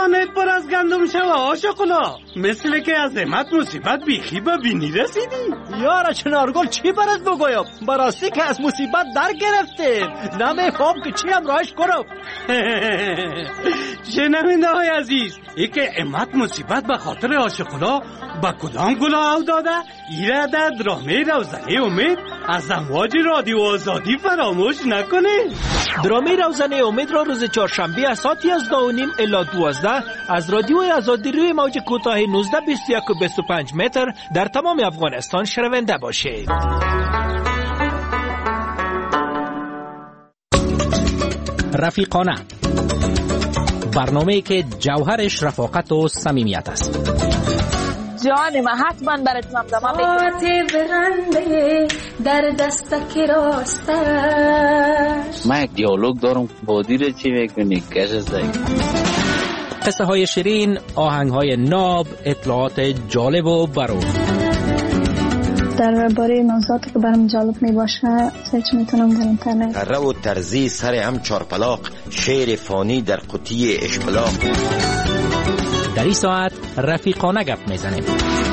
خانه پر از گندم شوه آشقلا، مثل که از امت مصیبت بیخی به بینی رسیدی. یارا چنارگل چی برات بگویم؟ براستی که از مصیبت در گرفتیم، نمیفهم که چی هم راهش کنم. شنونده های عزیز، ای که امت مصیبت به خاطر آشقلا با کدام گلا او داده، ایره در درامه روزنه امید از امواج رادیو آزادی فراموش نکنه. درامه روزنه امید را روز چهارشنبه از ساعت 11:30 الی 12 از رادیو آزادی روی موج کوتاه 19 21 و 25 متر در تمام افغانستان شنونده باشید. رفیقانه، برنامه‌ای که جوهرش رفاقت و صمیمیت است. جان من حتما برات ممزمان بگیم برنده در دستک راستش. من یک دیالوگ دارم با دیره چی میکنی کش زایی. قصه های شیرین، آهنگ های ناب، اطلاعات جالب و برو. درباره موضوعاتی که برام جالب می باشه سرچ میتونم در اینترنت. اره و ترزی سر هم چارپلاق، شعر فانی در قطی اشپلاق. در این ساعت رفیقانه گپ میزنیم.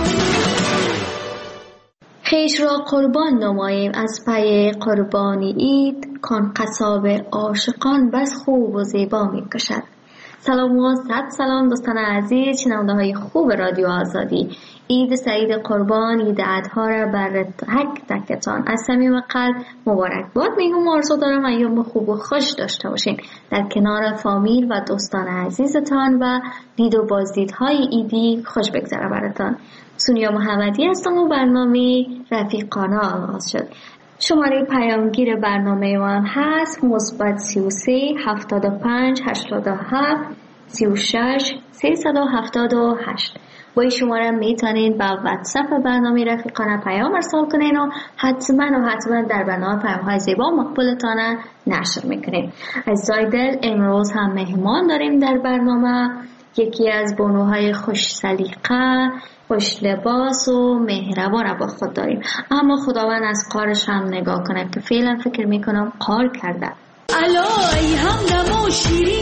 خویش را قربان نماییم از پی قربانی عید، کان قصاب عاشقان بس خوب و زیبا می کشد. سلام و صد سلام دوستان عزیز، شنونده های خوب رادیو آزادی. عید سعید قربان، عید اضحی را بر تک تکتان از صمیم قلب مبارک باد میگم. آرزو دارم ایام خوب و خوش داشته باشین در کنار فامیل و دوستان عزیزتان و دید و بازدیدهای عیدی خوش بگذره براتان. سونیا محمدی هستم و برنامه رفیقانه آغاز شد. شماره پیامگیر برنامه ما هست مثبت 33 75 87 36 378. با این شماره میتونید با واتساپ برنامه رفیقانه پیام ارسال کنین و حتما در برنامه پیام‌های زیبا و مقبولتان نشر میکنیم. عزیزای دل، امروز هم مهمان داریم در برنامه. یکی از بانوهای خوش سلیقه، خوش لباس و مهربان با خود داریم، اما خداوند از کارش هم نگاه کنه که فعلا فکر میکنم کار کرده. الای همدم و شیرین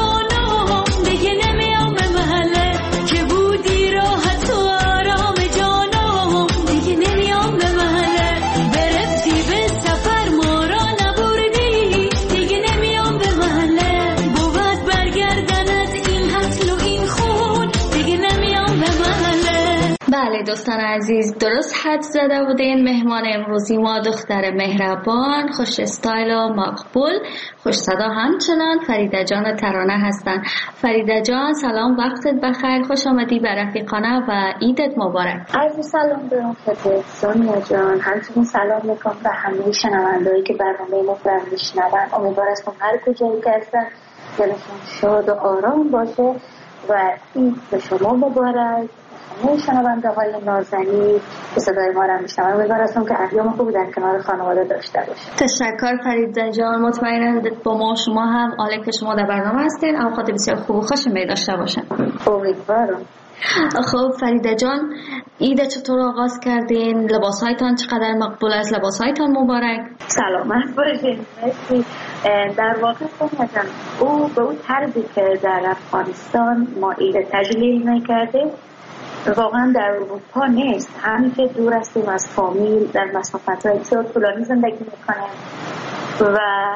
زبانم دیگه نمیام به محله که بودی راحت و آرام جانم، دیگه نمیام به محله برفتی به سفر ما را نبردی، دیگه نمیام به محله بود برگردنت این حسل و این خون، دیگه نمیام به محله. بله دوستان عزیز، درست حد زده بودین. مهمان امروزی ما دختر مهربان، خوش استایل و مقبول، خوش صدا همچنان فریده جان ترانه هستن. فریده جان سلام، وقتت بخیر، خوش آمدی به رفیقانه و عیدت مبارک. عرض سلام دارم خدمت سونیا جان، همچنین سلام میکنم به همه شنوندهایی که برنامه ما رو میشنون. امیدوارم هر کجایی که هستن دلشون شاد و آرام باشه و عید به شما مبارک. همه شنونده های نازنین که صدای ما را میشنون، امیدوارم که ایام خوبی در کنار خانواده داشته باشید. تشکر فریده جان، مطمئنم با ما شما هم عالی که شما در برنامه هستین، اوقات بسیار خوب و خوشی می داشته باشین. امیدوارم. خب فریده جان، عید چطور آغاز کردین؟ لباسایتان چقدر مقبول است؟ لباسایتان مبارک. سلامت باشین. مرسی. در واقع سونیا او به اون طرزی که در افغانستان ما عید تجلیل میکردیم واقعا در اروپا نیست. همین که دور هستیم از فامیل، در مسافت‌های بسیار طولانی زندگی میکنیم و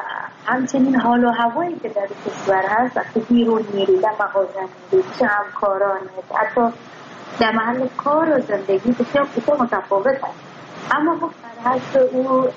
همچنین حال و هوایی که در کشور هست، وقتی بیرون میری در مغازه میری چه همکارانه حتی در محل کار و زندگی بسیار متفاوت هست. اما خب در حد او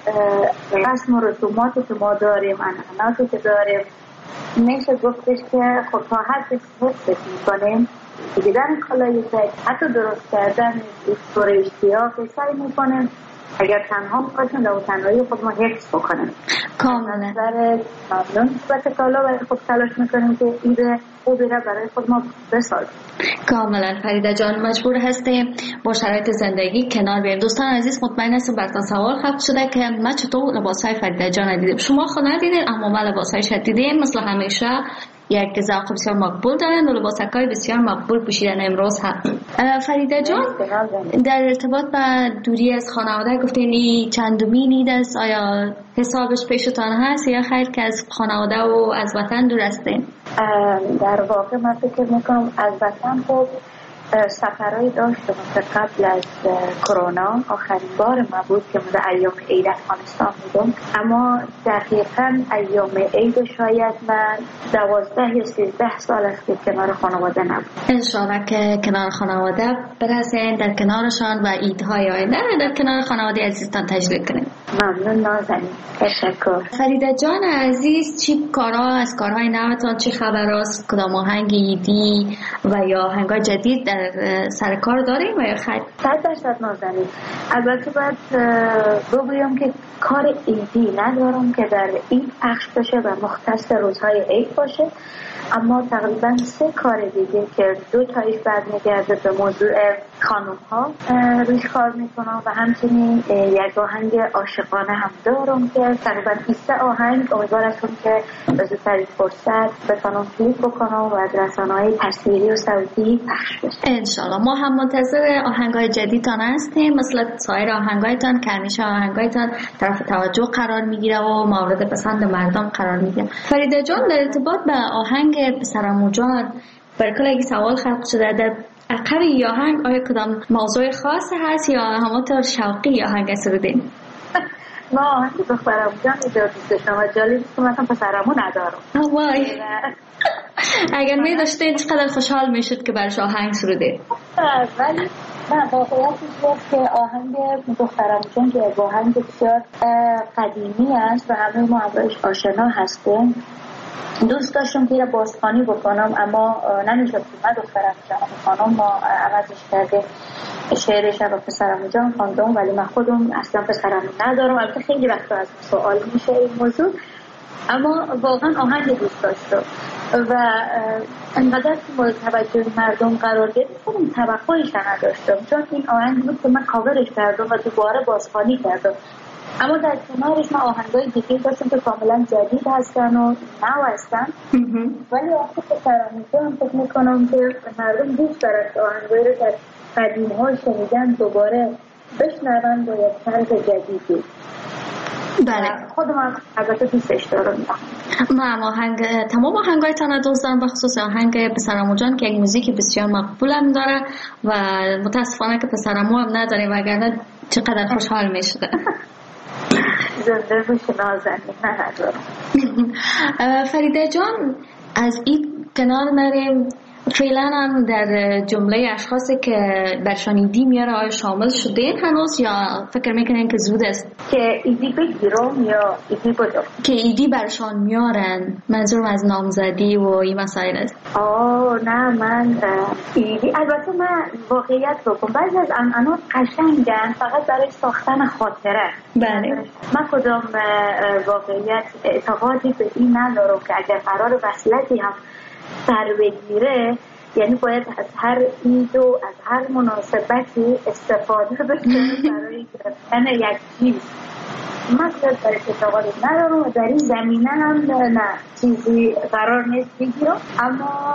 رسم و رسوماتی که ما داریم، عنعناتی که داریم، میشه گفتش که خب تا حد حفظش میکنیم. دیدن کالای زید، حتی درست کردن دور اشتیاق سعی میکنیم اگر تنها باشیم در تنهایی خود ما حفظ بکنیم. کاملا نظر ممنون نسبت کالا و خود تلاش میکنیم که ایده خوبی را برای خود ما بسازیم. کاملا فریده جان، مجبور هستیم با شرایط زندگی کنار بیاییم. دوستان عزیز، مطمئن هستم براتون سوال خلق شده که من چطور لباسای فریده جان دیدم. شما خود ندیدین، اما من لباسایش دیدیم. مثل همیشه یک ذوق بسیار مقبول دارن و لباسکای بسیار مقبول پوشیدن امروز هم. فریده جان، در ارتباط با دوری از خانواده گفتین این چندمین عید است، آیا حسابش پیشتان هست یا خیر که از خانواده و از وطن دور هستین؟ در واقع من فکر میکنم از وطن خب سفرهایی داشتم که قبل از کرونا آخرین بار ما بود که من ایام عید افغانستان بودم، اما دقیقاً ایام عید شاید من 12 یا 13 سال است که کنار خانواده نبود. انشاءالله که کنار خانواده برسین، در کنارشان و عیدهای آینده در کنار خانواده عزیزتان تجلیل کنیم. ممنون نازنین، تشکر. فریده جان عزیز، چی کارها از کارهای نوتان چی خبر است؟ کدام آهنگ ایدی و یا آهنگای جدید در سر کار داریم و یا خیر؟ 100% نازنین. البته باید بگویم که کار ایدی ندارم که در عید پخش بشه و مختص روزهای عید باشه، اما تقریبا 3 کار دیگه که 2 تایش برمیگرده به موضوع خانم ها روش کار میکنم و همچنین یک آهنگ عاشقانه هم دارم که تقریبا 20 آهنگ امیدوارم که به زودترین فرصت بتونم کلیپ بکنم و از رسانه‌های تصویری و صوتی پخش بشه. انشالله ما هم منتظر آهنگای جدیدتان هستیم، مثل سایر آهنگایتان که همیشه آهنگایتان طرف توجه قرار میگیره و مورد پسند مردم قرار میگیره. فریده جان، در ارتباط به آهنگ پسرمو جان برای کلی سوال خلق شده، در عقب ی آهنگ آیا کدام موضوع خاص هست یا همونطور شوقی آهنگ سرودین؟ ما آهنگ پسرمو جان دوست داشتم و جالب است که مثلا پسرمو ندارم. وای اگر می داشتین چقدر خوشحال میشد که برش آهنگ سرودین. ولی نه، واقعیتش است که آهنگ دخترم جان که آهنگ بسیار قدیمی است و همه ما همراهش آشنا هستیم. دوست داشتم که بازخوانی بکنم اما نمیشد که من دخترم جان خانم ما عوضش کرده شعرش و پسرم جان خواندم، ولی من خودم اصلا پسرم ندارم. البته خیلی وقتا از سوال میشه این موضوع، اما واقعا آهنگ دوست داشتم و انقدر که مورد توجه مردم قرار گرفت خودم توقعش نداشتم، چون این آهنگ بود که من کاورش کردم و دوباره بازخوانی کردم. اما در کنارش من آهنگای دیگه داشتم که کاملا جدید هستن و نو هستن، ولی آخه پسرم جان فکر میکنم که مردم دوست دارن که آهنگایی رو در قدیم ها شنیدن دوباره بشنون با یک طرز جدیدی. بله، خودم البته دوستش دارم. من تمام آهنگایتان دوست دارم، بخصوص آهنگ پسرمو جان که یک موزیک بسیار مقبول هم داره و متاسفانه که پسرمو هم نداره وگرنه چقدر خوشحال میشده. زنده باشی نازنین. ندارم. فریده جان، از این کنار نریم، فعلا هم در جمله اشخاصی که برشان ایدی میاره آیا شامل شدین هنوز یا فکر میکنین که زود است که ایدی بگیرم یا ایدی بدم؟ که ایدی برشان میارن، منظورم از نامزدی و این مسائل است. نه، من ایدی البته من واقعیت بکنم بعضی از عنعنات قشنگن فقط برای ساختن خاطره. بله، من کدام واقعیت اعتقادی به این ندارم که اگر قرار وصلتی هم سر بگیره یعنی باید از هر عید و از هر مناسبتی استفاده بکنه برای گرفتن یک چیز. من خود برای اعتقادی ندارم و در این زمینه هم نه چیزی قرار نیست بگیرم، اما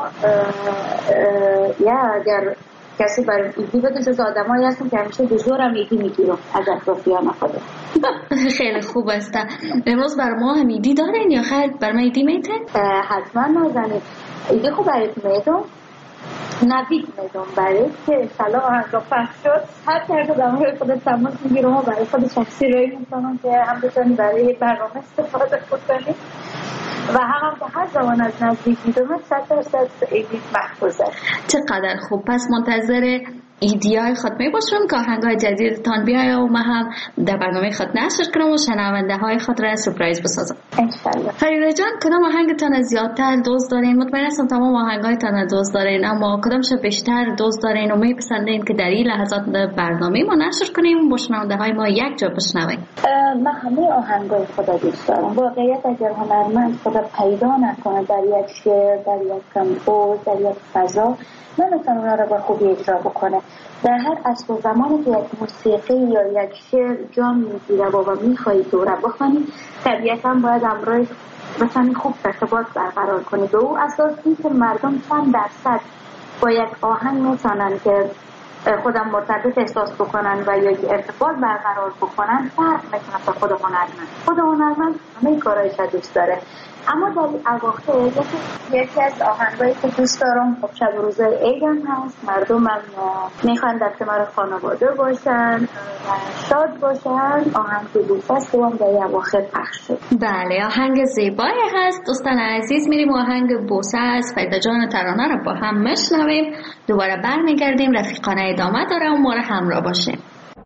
اگر کسی برای ایدی بده جز آدم هایی هستم که همیشه بزرم ایدی میگیرم از اطرافیان خودم. خیلی خوب است. امروز بر ما هم ایدی دارین یا خیر بر ما ایدی میتن؟ حتما نازنین. ایدی خوب برای میدم نوید میدم برای که انشالله آهنگا پخش شد هر کرده دارم روی خود تماس میگیرم و برای خود شخصی روی میکنم که هم بتونی برای برنامه استفاده کنی و هم که هر زمان از نزدیک دیدم 100% ایدی محفوظه. چقدر خوب. پس منتظر ایدیای خود می باشم که آهنگای جدیدتان بیاید و من هم در برنامه خود نشر کنم و شنونده های خود را سورپرایز بسازم انشالله. فریده جان، کدام آهنگتان زیادتر دوست دارین؟ مطمئن هستم تمام آهنگایتان دوست دارین، اما کدامش بیشتر دوست دارین و میپسندین که در این لحظات برنامه ما نشر کنیم و شنونده های ما یک جا بشنوین؟ من همه آهنگای خدا دوست دارم. واقعیت اگر هنرمند خدا پیدا نکنه در یک شعر، در یک کمپوز، در یک فضا نمیتونه اونا رو با خوبی اجرا بکنه. در هر عصر و زمانی که یک موسیقی یا یک شعر جان میگیره و میخوایی که او را بخوانی طبیعتا باید امروز مثلا خوب ارتباط برقرار کنی به او اساسی که مردم چند درصد با یک آهنگ میتونن که خودم مرتبط احساس بکنن و یک ارتباط برقرار بکنن فرق میکنه تا خود هنرمند. خود هنرمند همه کارایش دوست داره اما در این اواخر یکی از آهنگایی که دوست دارم خب شب روزای عید هم هست، مردم هم میخوان در کنار خانواده باشن و شاد باشن. آهنگ بوسه است که هم در این اواخر پخش شد. بله آهنگ زیبایی هست. دوستان عزیز میریم آهنگ بوسه از فریده جان ترانه رو با هم میشنویم، دوباره برمیگردیم. رفیقانه ادامه داره و ما رو همراه باشیم.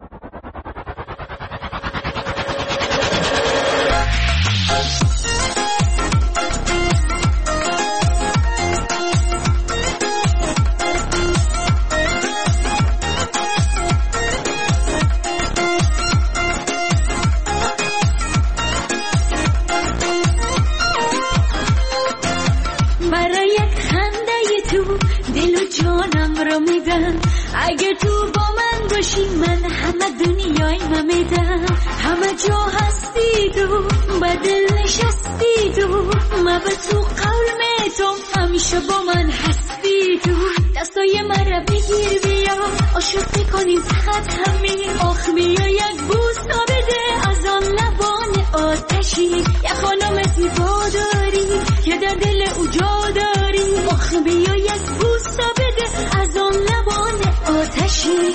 اگه تو با من باشی من همه دنیای میدم، همه جا هستی تو با دل نشستی تو، من به تو قول میتم همیشه با من هستی تو. دستای من را بگیر بیا عاشقی کنیم فقط همین، آخ بیا یک بوسه بده از آن لبان آتشی، یک خانم زیبا داری که در دل او جا داری، آخ بیا یک بوسه بده از آن لبان آتشی.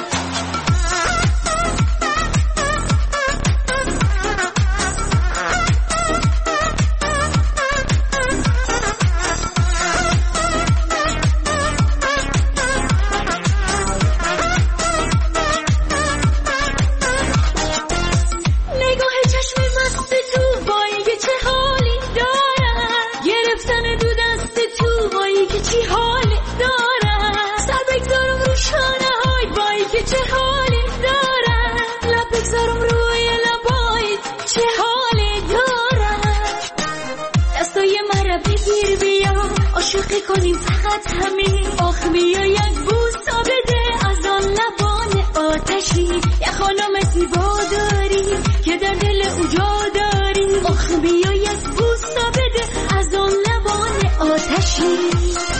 عاشقی کنیم فقط همین، آخ بیا یک بوسه بده از آن لبان آتشی، یک خانم زیبا داری که در دل او جا داری، آخ بیا یک بوسه بده از آن لبان آتشی.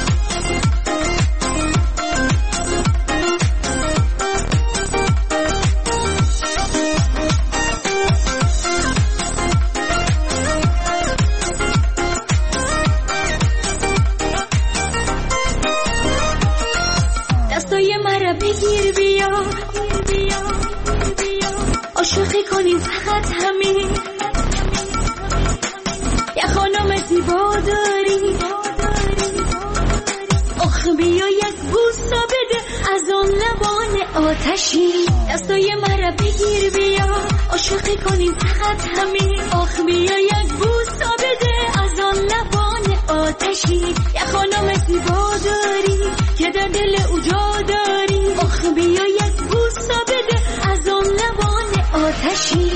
عاشقی کنیم فقط همین، یک خانم زیبا داری، آخ بیا یک بوسه بده از آن لبان آتشی، دستای من را بگیر بیا عاشقی کنیم فقط همین، آخ بیا یک بوسه بده از آن لبان آتشی، یک خانم زیبا داری که در دل او جا داری، آخ بیا یک بوسه بده از آن لبان آتشی.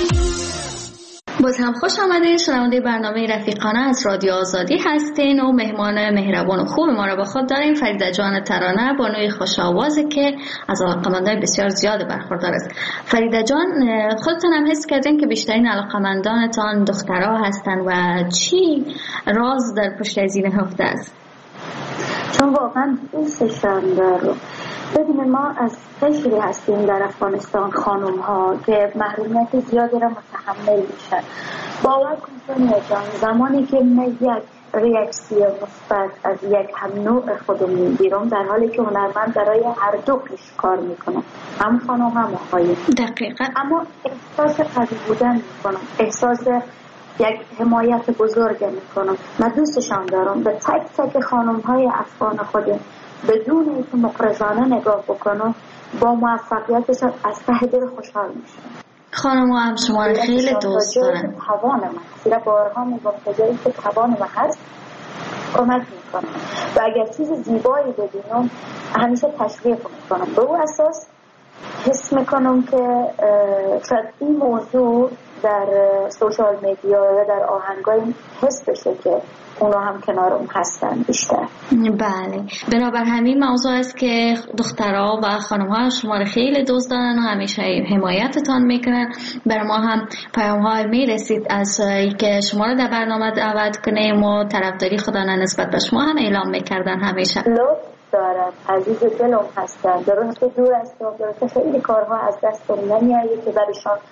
باز هم خوش آمدید. شنونده برنامه رفیقانه از رادیو آزادی هستین و مهمان مهربان و خوب ما را با خود داریم فریده جان ترانه، بانوی خوش آوازی که از علاقمندان بسیار زیاد برخوردار است. فریده جان خودتون هم حس کردین که بیشترین علاقمندانتان دخترها هستن و چی راز در پشت از این هفته است؟ چون واقعا دوستشان دارم. ببینید ما از قشری هستیم در افغانستان خانم ها که محرومیت زیادی را متحمل میشن. باور کن سونیا جان زمانی که من یک ریاکسیون مثبت از یک هم نوع خودم میگیرم، در حالی که هنرمند برای هر دو کار میکنم، هم خانم هم آقای. دقیقا. اما احساس قوی بودن میکنم، احساس یک حمایت بزرگ میکنم. من دوستشان دارم. به تک تک خانم های افغان خودم بدون اینکه مقرضانه نگاه بکنم با موفقیتشان از ته دل خوشحال میشم. خانم هم شما رو خیلی دوست دارن. توان من زیرا بارها میگم کجایی که توان من هست کمک میکنم و اگر چیز زیبایی ببینم همیشه تشویق میکنم. به اون اساس حس میکنم که شاید این موضوع در سوشال میدیا و در آهنگای حس بشه که اونا هم کنارم هستن بیشتر. بله، بنابر همین موضوع است که دخترها و خانم‌ها شما رو خیلی دوست دارن و همیشه حمایتتان میکنن. برای ما هم پیام‌ها میرسید از اینکه شما رو در برنامه دعوت کنیم و طرفداری خدا نسبت به شما هم اعلام میکردن. همیشه لطف دارم، عزیز دلم هستن. درسته دور از درسته خیلی کارها از دست نمیاد که برایشان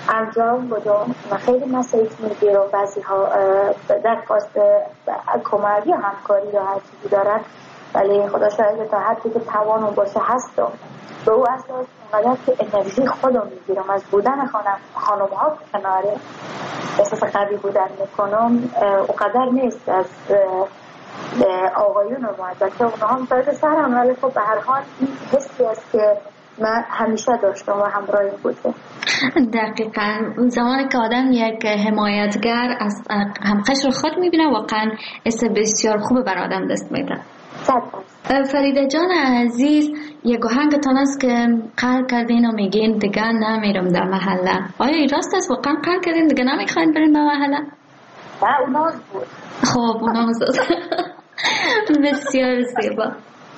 انجام بدم و خیلی مسیج میگیرم. بعضی ها درخواست کمک یا همکاری یا هر چیزی دارن، ولی خدا شاید تا حدی که توانم باشه هستم. به او اساس اونقدر که انرژی خودم میگیرم از بودن خانم ها کناره احساس قوی بودن میکنم، اونقدر نیست از آقایون رو. البته اونها هم تاید سرم، ولی خب به هر حال این حسی است که من همیشه داشتم و همراهی بوده. دقیقاً زمانی که آدم یک حمایتگر از همقشر خود میبینه واقعاً حس بسیار خوب بر آدم دست میده. فریده جان عزیز، یک آهنگتان است که قرار کردین و میگین دیگه نمیرم در محله. آیا این راست است واقعا قرار کردین دیگه نمیخواین برین به محله؟ نه اوناز بود. خب اوناز بسیار زیبا.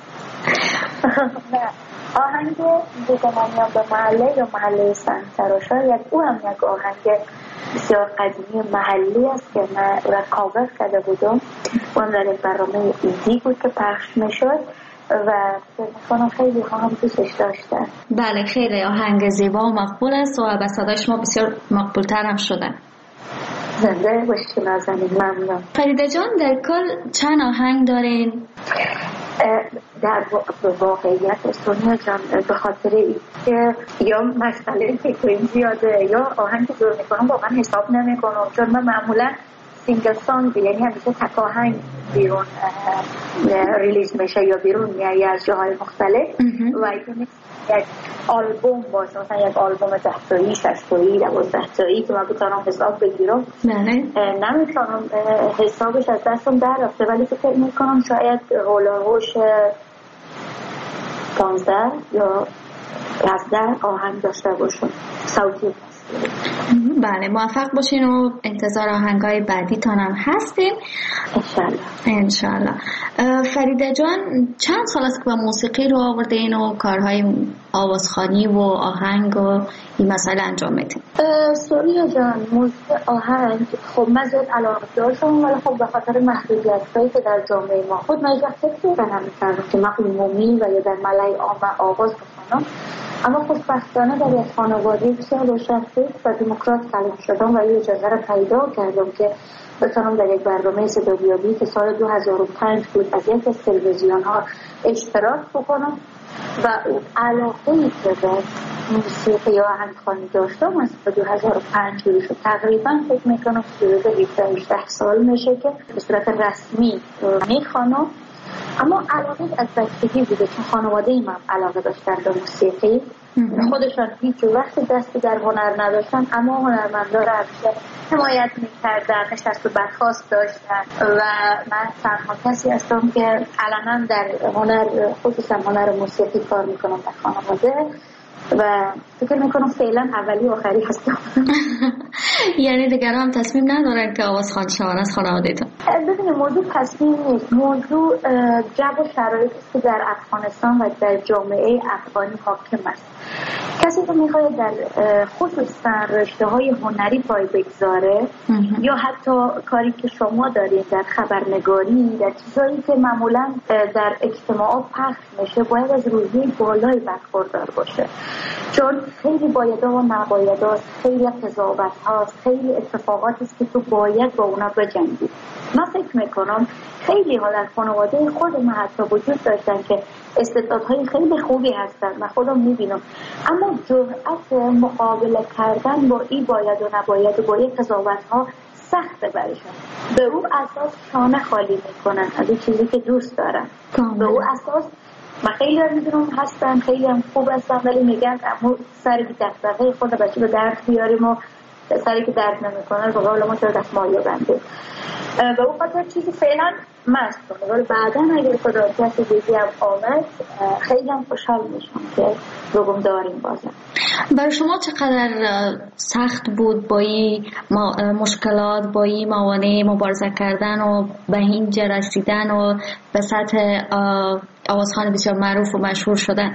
آهنگ دیگه نمیام به محله یا محله سنگترا، شاید او هم یک آهنگ بسیار قدیمی محلی است که من را کاور کرده بودم. اون در یک برنامه ایدی بود که پخش میشد و فکر خیلی ها هم دوستش داشتن. بله خیلی آهنگ زیبا و مقبول است و به صدای شما بسیار مقبول تر هم شده. زنده باشید نازنین، ممنون. فریده جان در کل چند آهنگ دارین؟ در واقعیت سونیا جان به خاطر این که یا مسئله فکرین زیاده یا آهنگ دور میکنم واقعا حساب نمیکنم، چون من معمولا سینگل سانگ یعنی همیشه تک آهنگ بیرون ریلیز میشه یا بیرون میایی از جاهای مختلف و این یک آلبوم باشه، مثلا یک آلبوم 10 تایی 6 تایی 12 تایی که من بتونم حساب بگیرم. نمیتونم حسابش از دستم در رفته، ولی فکر میکنم شاید هولوش 15 یا 15 آهنگ داشته باشم صوتی. بله موفق باشین و انتظار آهنگای بعدی تانم هستیم انشالله. فریده جان چند سال است که با موسیقی رو آوردین و کارهای آوازخوانی و آهنگ و این مسئله انجام میدین؟ سوریا جان موسیقی آهنگ خب من زیاد علاقه داشتم، ولی خب به خاطر محدودیت‌هایی که در جامعه ما خود من فکر نمی‌کردم که من عمومی و یا در ملأ عام آواز بخوانم. اما خوشبختانه در یک خانواده بسیار روشنفکر و دموکرات کلام شدم و این اجازه را پیدا کردم که بتونم در یک برنامه صدابیابی که سال 2005 بود از یک از تلویزیون‌ها اشتراک بکنم و علاقه‌ای که به موسیقی یا آهنگخوانی داشتم از 2005 شروع شد. تقریبا فکر میکنم 18 سال میشه که به صورت رسمی میخوانم. اما علاقه از بچگی بوده، چون خانواده من علاقه داشتن به موسیقی، خودشان هیچ وقت دستی در هنر نداشتن اما هنرمندا را حمایت میکردن، نشست و برخاست داشتن و من تنها کسی هستم که علنا در هنر خصوصا هنر موسیقی کار میکنم در خانواده و فکر میکنم فعلا اولی و آخری هستم. یعنی دیگر هم تصمیم ندارن که آوازخوان شوند از خانواده‌تون؟ ببینید موضوع تصمیم نیست، موضوع جو و شرایطی است که در افغانستان و در جامعه افغانی حاکم است. کسی که میخواد در خصوصا رشته‌های هنری پای بگذاره یا حتی کاری که شما دارید در خبرنگاری، در چیزایی که معمولا در اجتماعات پخش میشه، باید از روحیه بالایی برخوردار باشه، چون خیلی بایدها و نبایدها، خیلی قضاوت هاست، خیلی اتفاقاتی است که تو باید با اونا بجنگی. من فکر میکنم خیلی ها در خانواده خود من حتی وجود داشتن که استعدادهای خیلی خوبی هستن، من خودم میبینم، اما جرأت مقابله کردن با این باید و نباید و با این قضاوت ها سخته برشون. به او اساس شانه خالی میکنن از این چیزی که دوست دارن. به او اساس من خیلی میدونم هستن، خیلی هم خوب هستن، ولی میگن اما سر بی دغدغه خود بچه به درد بیاریم و سری که درد نمیکنه به قول ما چرا دستمایه بنده. به اون خاطر چیزی فعلا مست کنه، ولی بعدا اگر خدا کسی دیگه هم آمد خیلی هم خوشحال میشم که بگم داریم بازم. برای شما چقدر سخت بود با این مشکلات، با این موانع مبارزه کردن و به اینجا رسیدن و به سطح آوازخوان بسیار معروف و مشهور شدن؟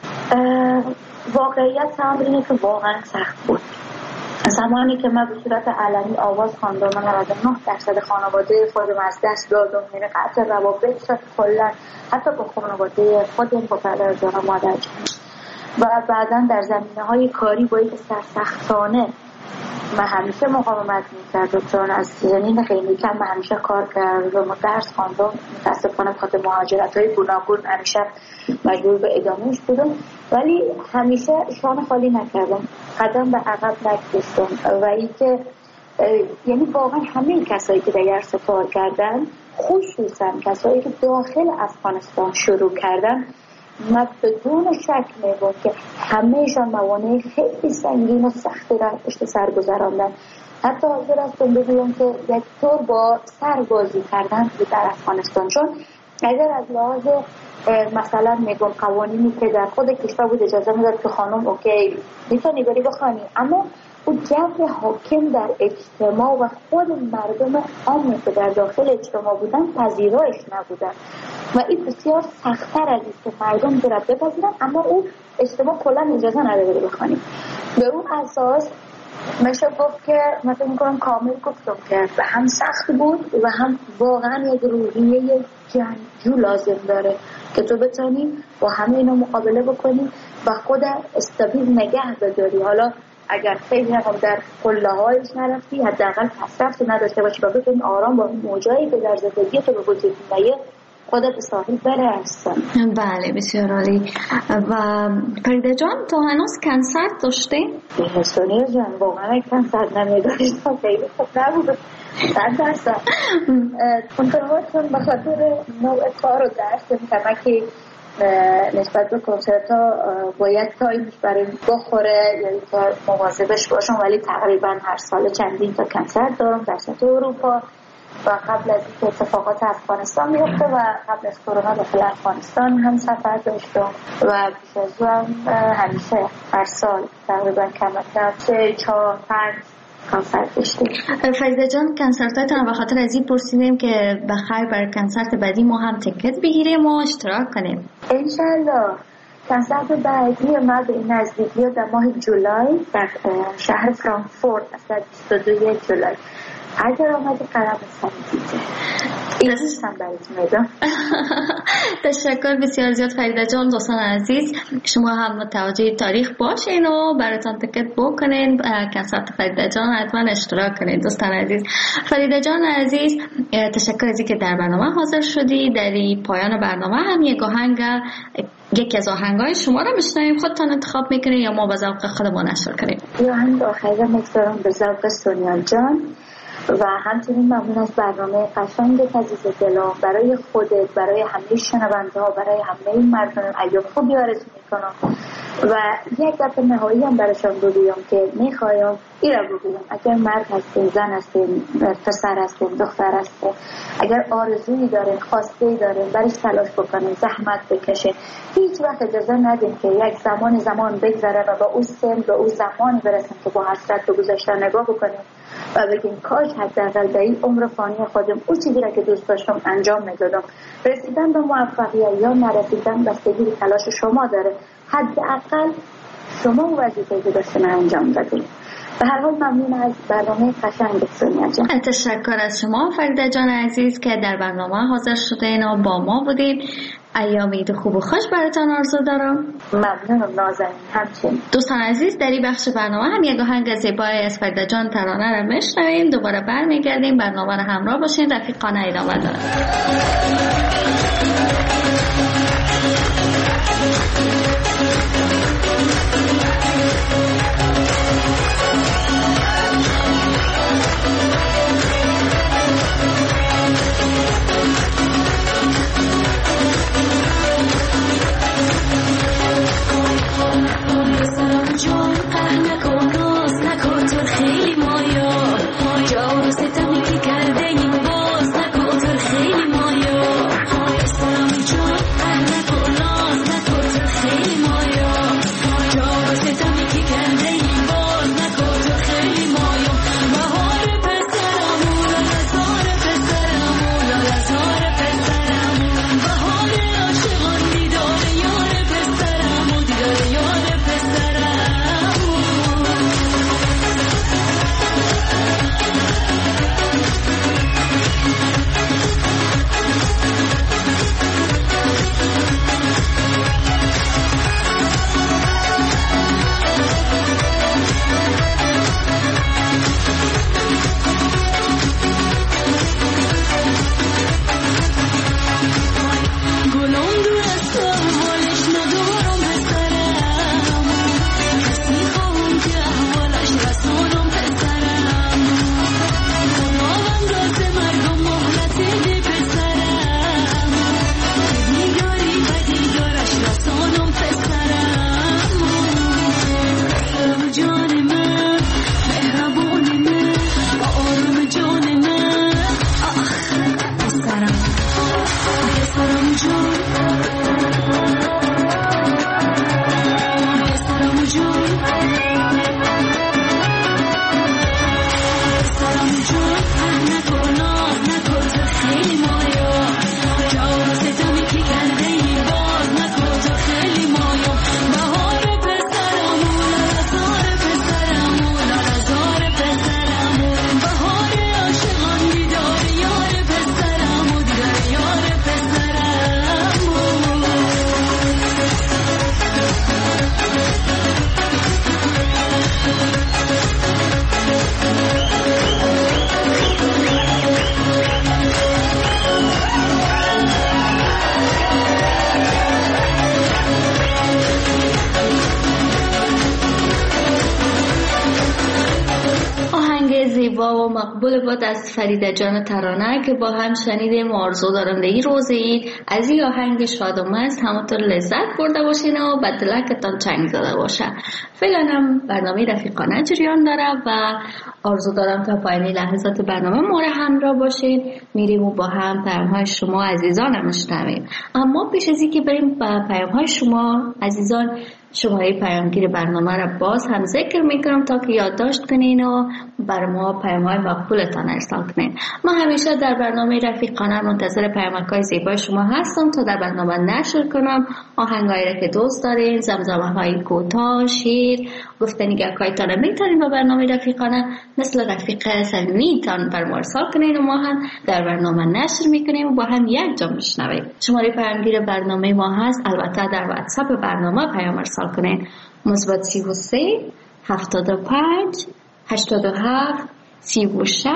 واقعیت هم اینه که واقعا سخت بود. زمانی که من به صورت علنی آواز خواندم، من 99% خانواده خودم از دست دادم، یعنی قطع روابط شد کلا، حتی با خانواده خودم، با پدر جان و مادر جان. و بعدا در زمینه‌های کاری با یک سرسختانه من همیشه مقاومت میکردم چون از سنین خیلی کم من همیشه کار کردم و درس خواندم. متاسفانه بخاطر مهاجرت‌های گوناگون همیشه مجبور به ادامهش بودم، ولی همیشه شانه خالی نکردم، قدم به عقب نکشیدم. و اینکه یعنی واقعا همه کسایی که دیگر سفر کردن، خصوصا کسایی که داخل افغانستان شروع کردن، من بدون شک میگم که همه‌شان موانع خیلی سنگین و سختی را پشت سر گذراندن. حتی حاضر هستم بگویم که یک طور با سربازی کردن در افغانستان، چون اگر از لحاظ مثلا میگم قوانینی که در خود کشور بود اجازه میداد که خانم اوکی میتونی بری بخوانی، اما اون جو حاکم در اجتماع و خود مردم عامی که در داخل اجتماع بودن پذیرایش نبودن و این بسیار سخت‌تر از است که مردم برای بپذیرن، اما اون اجتماع کلا اجازه نداره بخوانیم. به اون اساس میشه گفت که مثلا میکنم کامل گفتم که به هم سخت بود و هم واقعا یک روحیه جنگجو لازم داره که تو بتونی با همه اینا مقابله بکنی و خود استابیل نگه بداری. حالا اگر خیلی هم در قله هایش نرفتی، حداقل پسرفتی نداشته باشی و بتونی آرام با موجایی که در زندگی تو به وجود میاد خودت به ساحل برسن. بله بسیار عالی. و فریده جان تو هنوز کنسرت داشتی؟ سونیا جان واقعا کنسرت نمیداشتم، خیلی خوب نبود. درستم کنترها چون بخاطر نوع کار و درس میکنم که نسبت به کنسرت ها باید تایمش برای بخوره یا اینکه مواظبش باشم، ولی تقریبا هر سال چندین تا کنسرت دارم در سطح اروپا و قبل از اینکه اتفاقات افغانستان میفته و قبل از کرونا داخل افغانستان هم سفر داشتم و پیش از اون همیشه هر سال تقریبا کمتر 3-4-5 کنسرت داشتیم. فریده جان کنسرتاتون به خاطر از این پرسیدیم که بخیر برای کنسرت بعدی ما هم تیکت بگیریم و اشتراک کنیم. انشالله کنسرت بعدی ما به این نزدیکی در ماه جولای در شهر فرانکفورت از 22 جولای اگر آمده قرار سنگیده ایزیستم برایت میدم. تشکر بسیار زیاد فریده جان. دوستان عزیز شما هم متوجه تاریخ باشین و براتان تکت بکنین کنسرت فریده جان حتما اشتراک کنین. دوستان عزیز فریده جان عزیز تشکر از اینکه در برنامه حاضر شدی. در پایان برنامه هم یکی از آهنگای شما رو میشنویم، خودتان انتخاب میکنین یا ما به ذوق خودمون نشر کنیم؟ آهنگ آخری میگذارم به ذوق سونیا جان و همچنین ممنون از برنامه قشنگ عزیز دلم. برای خودت، برای همه شنونده ها، برای همه مردم ایام خوبی آرزو میکنم و یک دفعه نهایی هم براشون بگویم که میخوایم این رو بگویم اگر مرد هستیم، زن هستیم، پسر هستیم، دختر هستیم، اگر آرزویی دارین، خواسته دارین، برش تلاش بکنین، زحمت بکشین. هیچ وقت اجازه ندیم که یک زمان بگذره و با اون سن به اون زمانی برسیم که با حسرت به گذشته نگاه بکنیم و بگیم کاش حداقل در این عمر فانی خودم اون چیزی را که دوست داشتم انجام میدادم. رسیدن به موفقیت یا نرسیدن بستگی به تلاش شما داره. حداقل شما وظیفه‌ای که داشتین انجام دادید. به هر حال ممنون از برنامه قشنگ سونیا جان. تشکر از شما فریده جان عزیز که در برنامه حاضر شدین و با ما بودین. ایام عید خوب و خوش براتون آرزو دارم. ممنونم نازنین. همچنین دوستان عزیز در این بخش برنامه هم یک آهنگ زیبای از فریده جان ترانه رو میشنویم. دوباره برمیگردیم. برنامه رو همراه باشین. رفیقانه ادامه داره. خیلی مایا مقبول بود از فریده جان ترانه که با هم شنیدیم و آرزو دارم در این روز عید از این آهنگ شاد و مست همونطور لذت برده باشین و به دلکتان چنگ زده باشه. فعلا هم برنامه رفیقانه جریان داره و آرزو دارم تا پایان لحظات برنامه ما را همراه باشین. میریم و با هم پیام‌های شما عزیزان هم میشنویم. اما پیش از اینکه بریم با پیام‌های شما عزیزان، شماره پیامگیر برنامه را باز هم ذکر میکنم تا که یادداشت کنین و بر ما پیام‌های مقبولتان ارسال کنین. ما همیشه در برنامه رفیقانه منتظر پیامک‌های زیبای شما هستم تا در برنامه نشر کنم آهنگایی را که دوست دارین، زمزمه‌های کوتاه، شعر، گفتنی‌هایتان میتونین با برنامه رفیقانه مثل رفیق صمیمیتان بر ما ارسال کنین و ما هم در برنامه نشر میکنیم و با هم یک جا میشنویم. شماره پیامگیر برنامه ما هست، البته در واتساپ برنامه پیام ارسال کنین. مثبت 33 75 87 36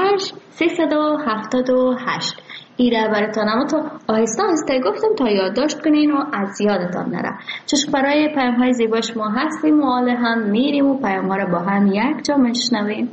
378. ایره براتون اما تا آهسته آهسته گفتم تا یادداشت کنین و از یادتان نره. چشم برای پیام‌های زیبا شما هستیم و حالا هم میریم و پیام‌ها رو با هم یک جا میشنویم.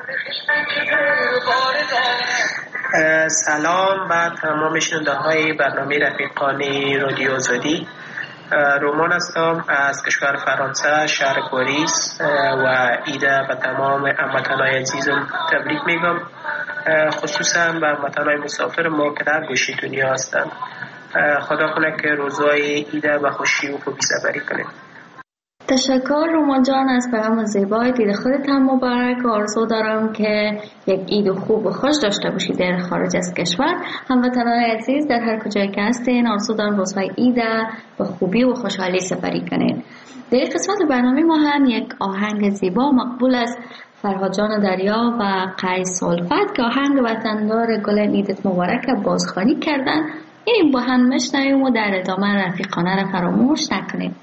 سلام به تمام شنونده‌های برنامه رفیقانه رادیو آزادی. رومان هستم از کشور فرانسه، شهر پاریس و ایده به تمام هموطنان عزیزم تبریک میگم، خصوصا به هموطنان مسافر ما که در گوشه دنیا هستند. خدا کنه که روزهای ایده به خوشی و خوبی سپری کنیم. تشکر رومان جان از پیام زیبای دید خودت هم مبارک. آرزو دارم که یک عید خوب و خوش داشته باشید در خارج از کشور. هموطنان عزیز در هر کجایی که هستین آرزو دارم روزهای عید به خوبی و خوشحالی سپری کنین. در این قسمت برنامه ما هم یک آهنگ زیبا مقبول از فرهاد جان دریا و قیس الفت که آهنگ وطندار گل عیدت مبارک بازخوانی کردن. این با هم میشنویم و در ادامه رفیقانه را فراموش نکنیم.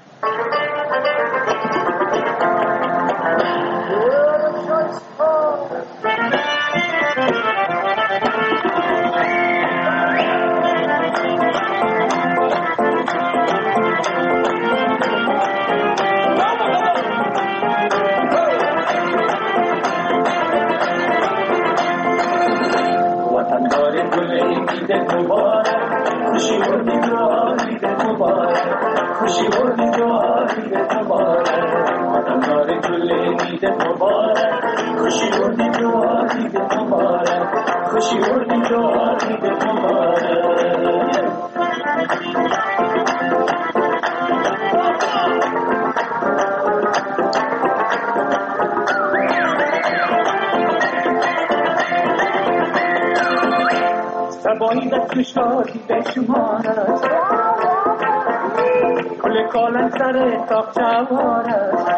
خوشی بردی دعا عیدت مبارک، وطندار گل عیدت مبارک. خوشی بردی دعا عیدت مبارک، خوشی بردی دعا عیدت مبارک. سبایی دست شادی به شمارت، کل کالن سر تاق جوارت،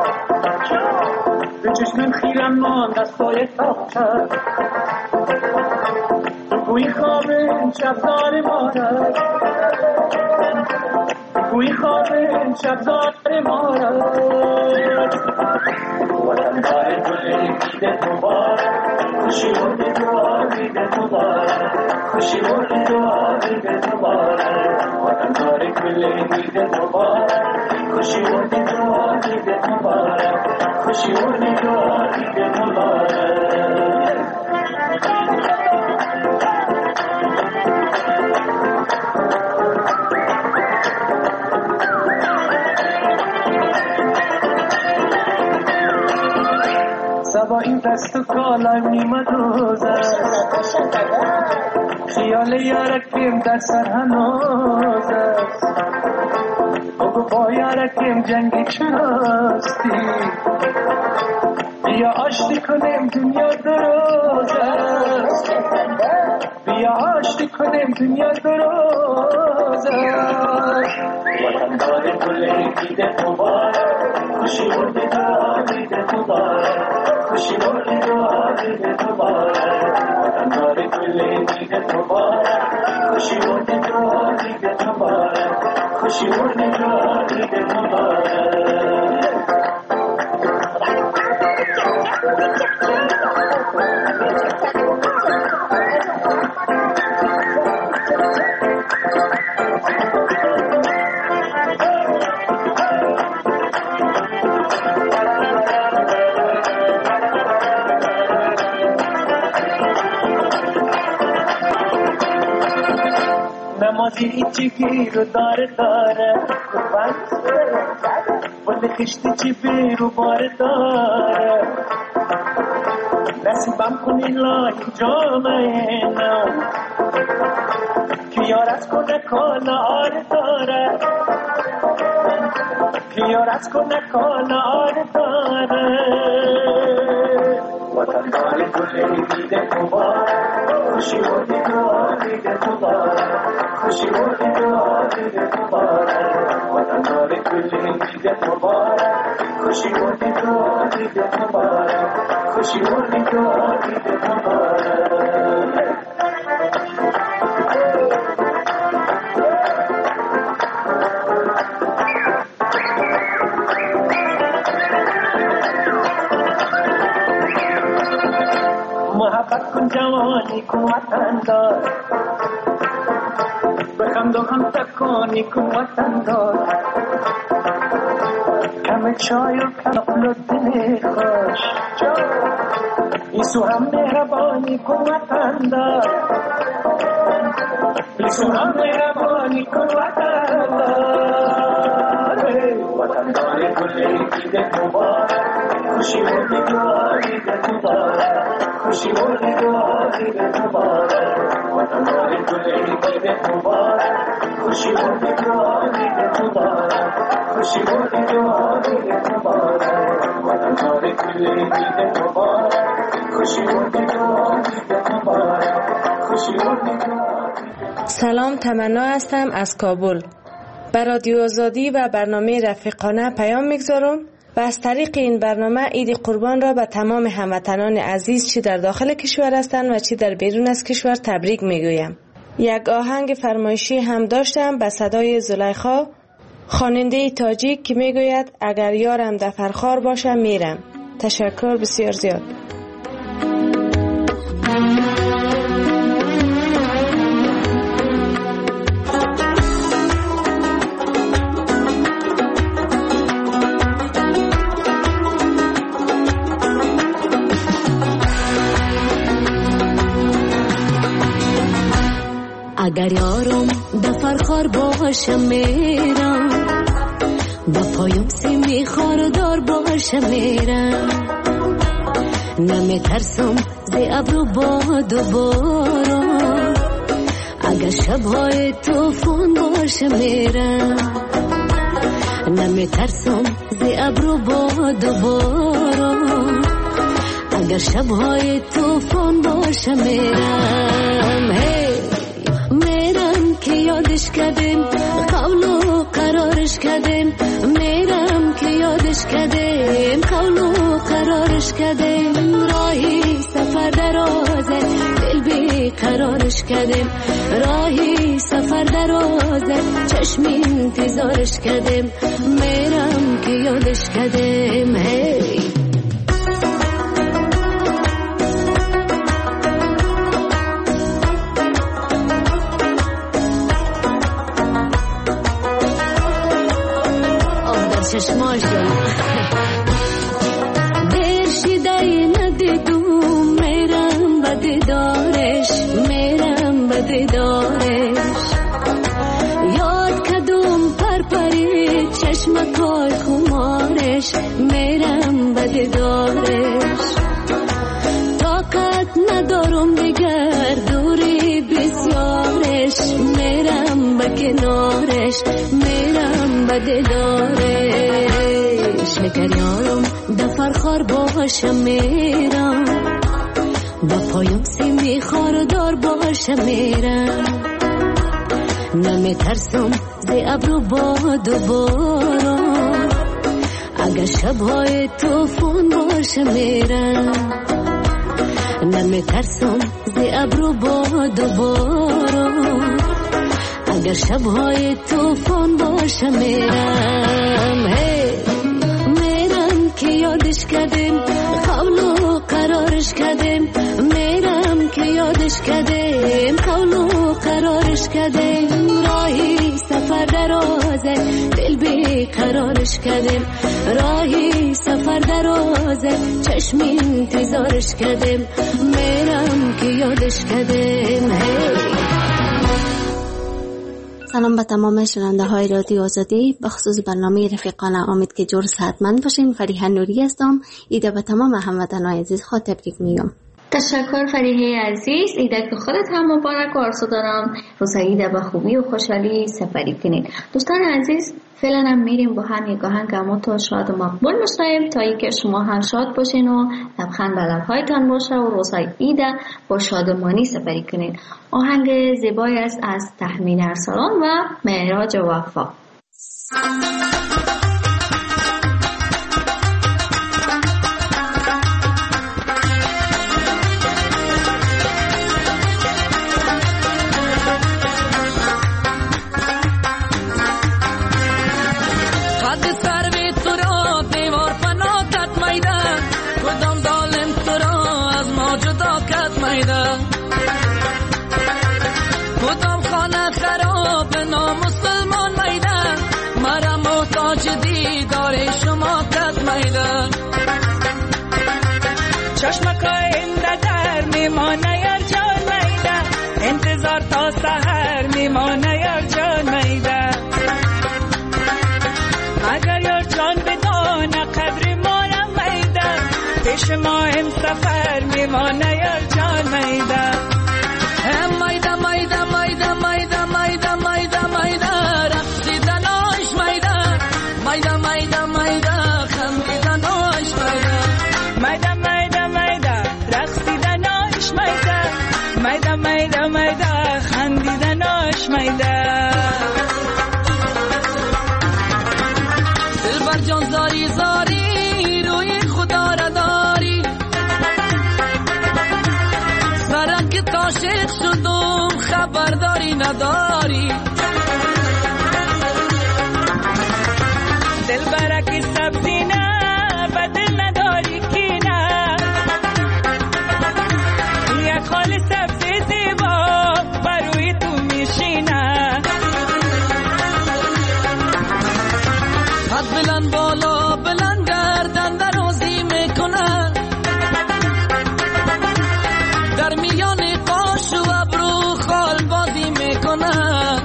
به چشمم خیرم مان دستای تاق چد، تو گوی خواب شبزار مارت، گوی خواب شبزار مارت. وطندار گل عیدت مبارک، خوشی بردی دعا عیدت مبارک، خوشی بردی دعا عیدت مبارک. وطندار گل عیدت مبارک، خوشی بردی دعا عیدت مبارک، خوشی بردی دعا عیدت مبارک. سبا این دست و کالم نیمه دوز است، خیال یارکیم در سر هنوز است. بگو با یارکیم جنگی چراستی، بیا آشتی کنیم دنیا دروز است، بیا آشتی کنیم دنیا دروز است. وطندار گل عیدت مبارک، خوشی بردی دعا عیدت مبارک، خوشی بردی دعا عیدت مبارک. وطندار گل عیدت مبارک، خوشی بردی دعا عیدت مبارک، خوشی بردی دعا عیدت مبارک. بازی چی گیرو داره قربان ولی کشتی چی بیرو داره نصیبم کنی لای جامعه نو که یارت کنه کالا آره داره که یارت کنه کالا آره داره وطن داره گلی دیده مبارک خوشی و دیده مبارک خوشی و دیده مبارک وطن داره گلی دیده مبارک خوشی و دیده مبارک خوشی و دیده مبارک محبت کن جوانی کن وطن دار بخند و هم تکانی کن وطن دار کم چای و کم دل خوش ایسو هم مهربانی کن وطن دار ایسو هم مهربانی کن وطن دار وطن دار گلی دیده مبارک خوشی و دیده مبارک خوشی و دیده مبارک وطن دار گلی دیده مبارک خوشی و دیده مبارک خوشی و دیده مبارک وطن دار گلی دیده مبارک خوشی و دیده مبارک خوشی و دیده. سلام، تمنا هستم از کابل. به رادیو آزادی و برنامه رفیقانه پیام میگذارم و از طریق این برنامه عید قربان را به تمام هموطنان عزیز چی در داخل کشور هستند و چی در بیرون از کشور تبریک میگویم. یک آهنگ فرمایشی هم داشتم به صدای زلیخا، خواننده تاجیک، که میگوید اگر یارم دفرخوار باشه میرم. تشکر بسیار زیاد. اگر یارم دفرخوار باشه میرم با پایم سیمی خاردار باشه میرم نمیترسم زی ابرو باد و باران اگر شبهای توفان باشه میرم نمیترسم زی ابرو باد و باران اگر شبهای توفان باشه میرم میرم که یادش کردیم قول و قرارش کردیم میرم که یادش کردیم قول و قرارش کردیم راهی سفر درازه دل بی قرارش کردیم راهی سفر درازه چشم انتظارش کردیم میرم که یادش کردیم چشماشم دیر شیده ندیدم میرم به دیدارش میرم به دیدارش یاد کدوم پرپری چشمکای خمارش میرم به دیدارش طاقت ندارم دیگر دوری بسیارش میرم به کنارش میرم به دیدارش اگر یارم دفرخوار باشم میرم با پایم سیمی خاردار باشم میرم نمیترسم زی ابرو باد و باران اگر شبهای توفان باشم میرم نمیترسم زی ابرو باد و باران اگر شبهای توفان باشه میرم میرم که یادش کردیم قول و قرارش کردیم میرم که یادش کردیم قول و قرارش کردیم راهی سفر درازه دل بی قرارش کردیم راهی سفر درازه چشم انتظارش کردیم میرم که یادش کردیم سلام به تمام شنونده های رادیو آزادی، به خصوص برنامه رفیقانه. امید که جور صحتمند باشین. فریحه نوری هستم. ایده به تمام هموطنان عزیز خود تبریک میگم. تشکر فریحه عزیز. ایده که خودت هم مبارک و آرزو دارم روز عید به خوبی و خوشحالی سپری کنید. دوستان عزیز، فعلا هم میریم با هم یک آهنگ اموت شاد و مقبول میشنویم تا اینکه شما هم شاد باشین و لبخند به لبهایتان باشه و روزهای عید با شادمانی سپری کنید. آهنگ زیبایی است از تحمین ارسلان و معراج وفا. کدام خانه خراب نامسلمان میده، مرا محتاج دیدار شما کد میده. چشمک آینده در میمانه یار جان میده، انتظار تا سحر میمانه یار جان میده. اگر یار جان بدانه قدر ما را میده، پیش ما هم سفر میمانه یار جان میده. میده میده میده میده میده میده میده رقصیدناش میده، میده میده میده خندیدناش میده، میده میده میده رقصیدناش میده، میده میده میده خندیدناش میده. دلبر جان زاری زاری روی خدا را داری، سرک عاشق شدم خبرداری نداری. دل برکی سبزی نه بدل نداری کی نه، یک خالی سبزی زیبا بروی تو میشینه. حد بلند بالا بلند گردن درازی میکنه، در میان قاش و ابرو خال بازی میکنه.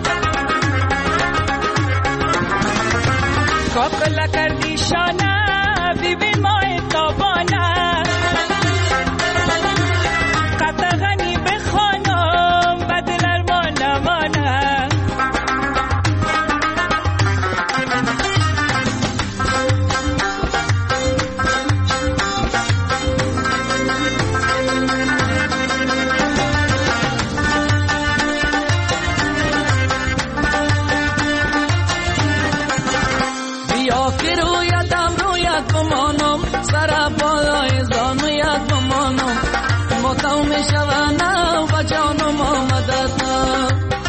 کاکلا کردی شانه ببین ماه تابانه، قطغنی بخوانم بدل ارمان مانه. سر بالای زانویت بمانم، ماتم میشوانم و جانم آمدتم.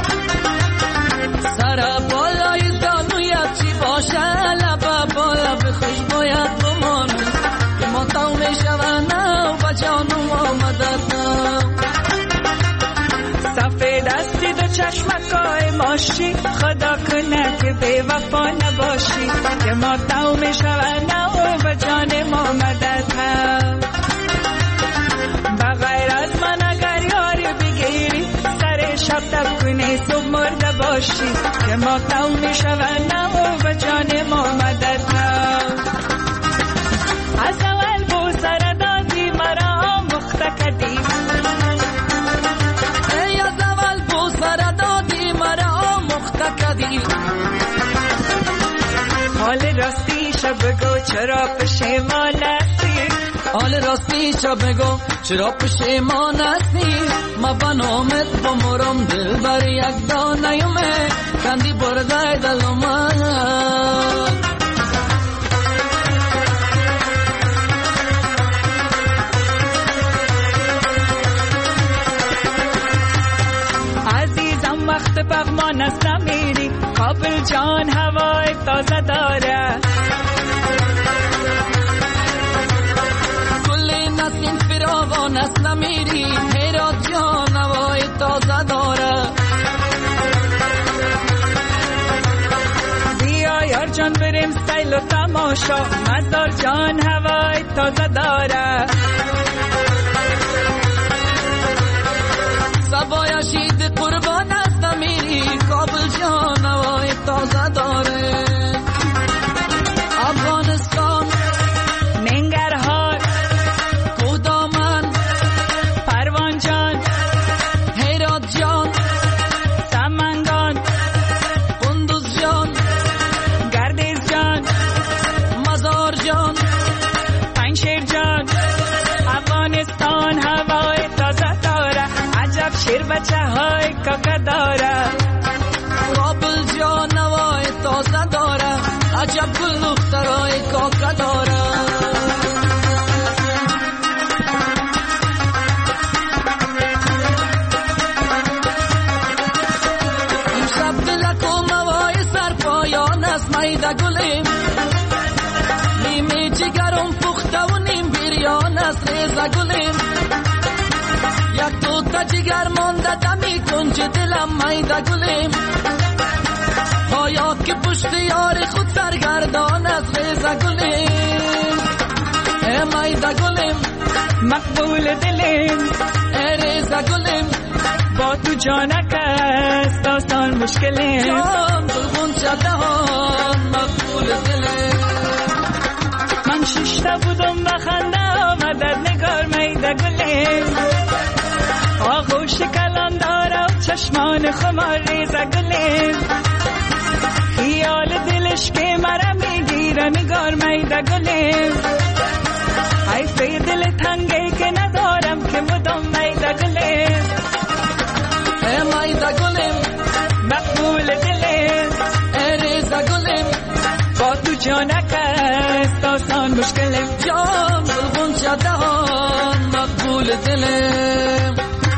سر بالای زانویت چی باشه، لب بالا به خوشبویت بمانم، ماتم میشوانم و جانم آمدتم. سفید دستی دو چشمکای ماشی، خدا کنه که بی وفا نباشی، که ما تو میشونم و جان ما مدد هم. بغیر از من اگر یاری بگیری، سر شب تب کنی صبح مرده باشی، که ما تو میشونم و جان ما مدد هم. از اول بو سر دادی مرا مخته کدی، حال راستی شب بگو چرا پشیمان هستی، حال راستی شب بگو چرا پشیمان هستی. ما بنامت بمرم دل بر یک دانه یومه، کندی برده دلومه. عزیزم وقت پغمان است نمیری، کابل جان هوای تازه داره. کلی نسیم فراوان است نمیری، هرات جان هوای تازه داره. بیا یار جان بریم سیل و تماشا، مزار جان هوای تازه داره. سبای شید قربان است نمیری، کابل جان بچه های کاکا داره کابل جا نوای تازه داره عجب گل دخترای کاکا داره امشب دلک و موای سرپایان است میده گلیم نیمه جگرم پخته و نیم بریان است ریزه گلیم یک دوتا جگر مانده دمی کنج دلم میده گلیم پایا که پشت یار خود سرگردان از ریزه گلیم میده گلیم مقبول دلیم ریزه گلیم با تو جانک است داستان مشکلیم جان بلغون چدهان مقبول دلیم من ششته بودم بخنده آمدد نگار میده گلیم آغوش کلان داره و چشمان خمار ریزه گلیم خیال دلش که مرا میگیره نگار میده گلیم حیفه دل تنگی که ندارم که مدام میده گلیم میده گلیم مقبول دلیم ریزه گلیم با تو جانک است آسان مشکلیم جان بلغون چدهان مقبول دلیم.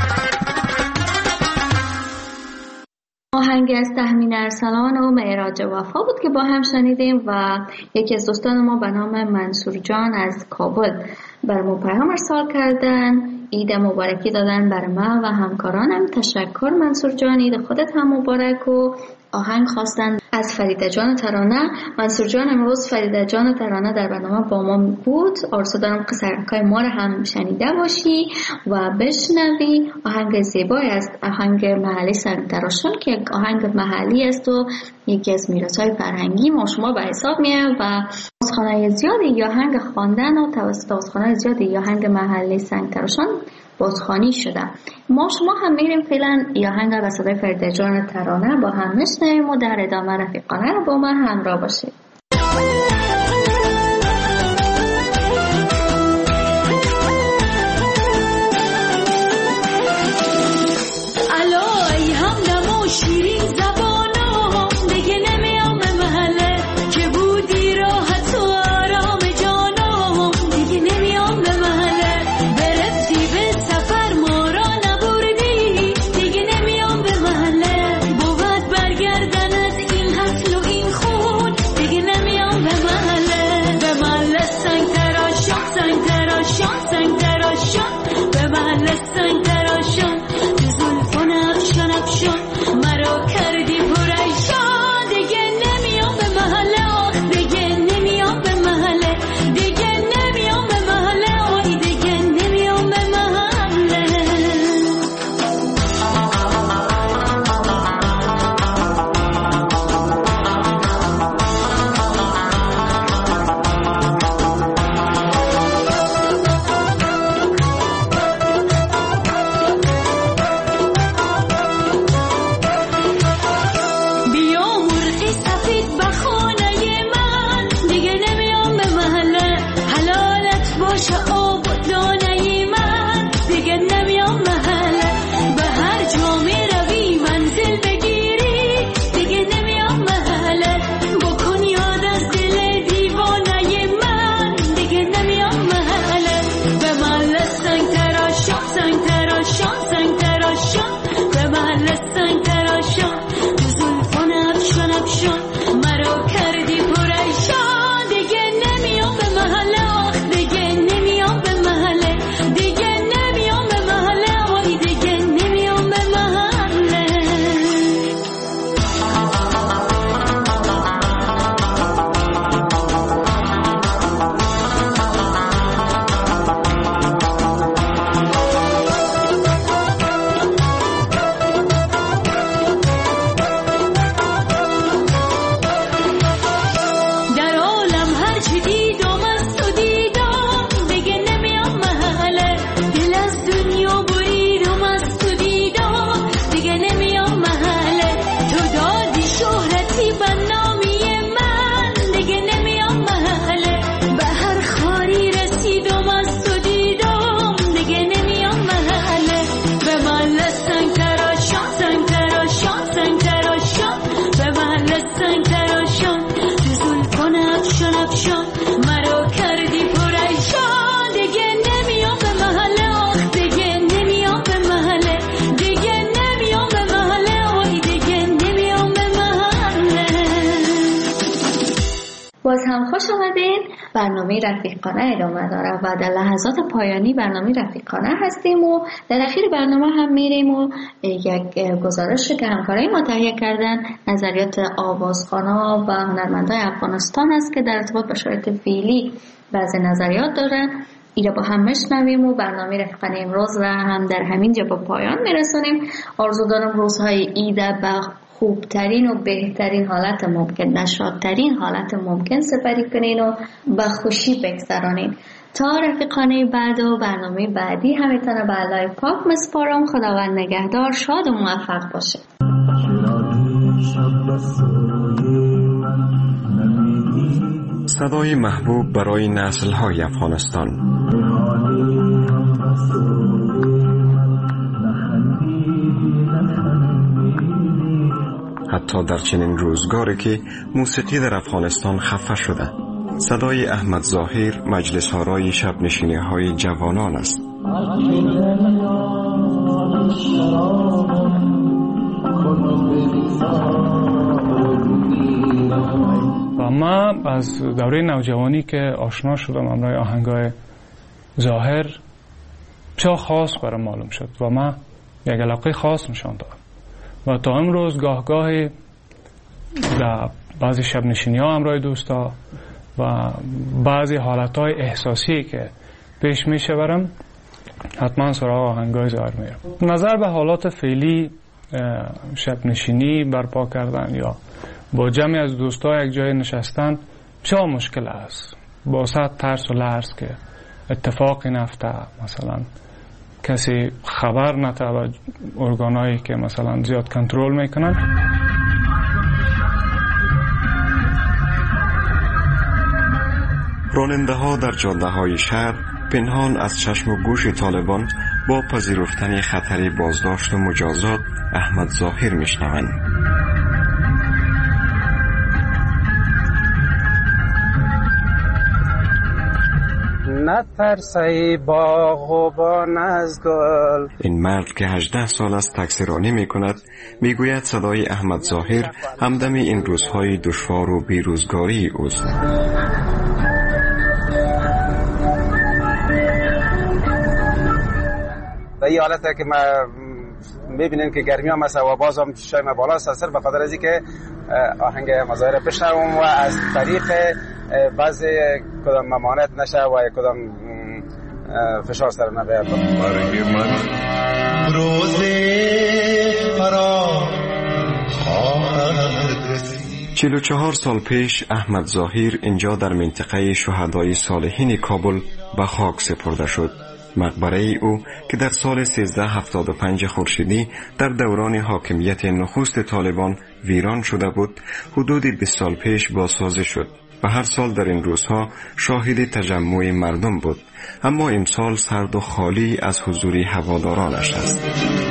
آهنگ از تهمین ارسلان و معراج وفا بود که با هم شنیدیم و یکی از دوستان ما به نام منصور جان از کابل بر ما پیام ارسال کردن، عید مبارکی دادن بر ما و همکارانم. تشکر منصور جان، عید خودت هم مبارک. و آهنگ خواستن از فریده جان ترانه. منصور جان امروز فریده جان ترانه در برنامه با ما بود. آرزو دارم قصرکای ما رو هم شنیده باشی و بشنوی. آهنگ زیبایی است، آهنگ محلی سنگتراشان که یک آهنگ محلی است و یکی از میراث‌های فرهنگی ما شما به حساب میاد و بازخوانی زیادی یا آهنگ خواندن و توسط بازخوانی زیادی یا آهنگ محلی سنگتراشان بازخوانی شده. ما شما هم میریم فعلا یا آهنگ به صدای فریده جان ترانه با هم میشنویم و در ادامه رفیقانه رو با من همراه باشید. الای همدم و شیرین زبانم دیگه نمیام به محله که بودی راحت و آرام جانم دیگه نمیام به محله برفتی به سفر ما را نبردی دیگه نمیام به محله بود برگردن از این حفل و این خون دیگه خوش آمدین. برنامه رفیقانه ادامه داره و در لحظات پایانی برنامه رفیقانه هستیم و در اخیر برنامه هم میریم و یک گزارش که همکارای ما تهیه کردن نظریات آوازخوانا و هنرمندای افغانستان است که در ارتباط با شرایط فعلی بعضی نظریات دارن. اینا با هم میشنویم و برنامه رفیقانه امروز را هم در همین جا با پایان میرسونیم. آرزو دارم روزهای عید به خوبترین و بهترین حالت ممکن، نشاطترین حالت ممکن سپری کنین و به خوشی بگذرانین. تا رفیقانه بعد و برنامه بعدی همیتونه به الله پاک مسپارم. خداوند نگهدار، شاد و موفق باشه. صدای محبوب برای نسل‌های افغانستان. حتی در چنین روزگاری که موسیقی در افغانستان خفه شده، صدای احمد ظاهر مجلس آرای شب نشینی های جوانان است. و من از دوره نوجوانی که آشنا شدم امروی آهنگای ظاهر بسیار خاص برام معلوم شد و من یک علاقه خاص نشان دادم و تا امروز گاهی در بعضی شب نشینی ها امروی دوستا و بعضی حالت های احساسی که پیش میشه برم حتما سراغ آهنگای ظاهر میرم. نظر به حالات فعلی شب نشینی برپا کردن یا با جمعی از دوستا یک جای نشستن بسیار مشکل است. با صد ترس و لرز که اتفاقی نفته، مثلا کسی خبر نته و ارگانایی که مثلا زیاد کنترل میکنن. راننده ها در جاده های شهر پنهان از چشم و گوش طالبان با پذیرفتن خطر بازداشت و مجازات احمد ظاهر میشنوند. نترسی باغبان از گل. این مرد که 18 سال است تاکسیرانی می کند میگوید صدای احمد ظاهر همدم این روزهای دشوار و بیروزگاری اوست. در این حالته که ما میبینیم که گرمی هم است و باز هم چشای ما بالا است، به خاطر از اینکه آهنگ مظاهره بشنوم و از طریق بعضی کدام ممانعت نشه و کدام فشار سر نبیاد. مرگ من روز فرا 44 سال پیش احمد ظاهر اینجا در منطقه شهدای صالحین کابل به خاک سپرده شد. مقبره او که در سال 1375 خورشیدی در دوران حاکمیت نخست طالبان ویران شده بود، حدود 20 سال پیش بازسازی شد و هر سال در این روزها شاهد تجمع مردم بود، اما امسال سرد و خالی از حضور هوادارانش است.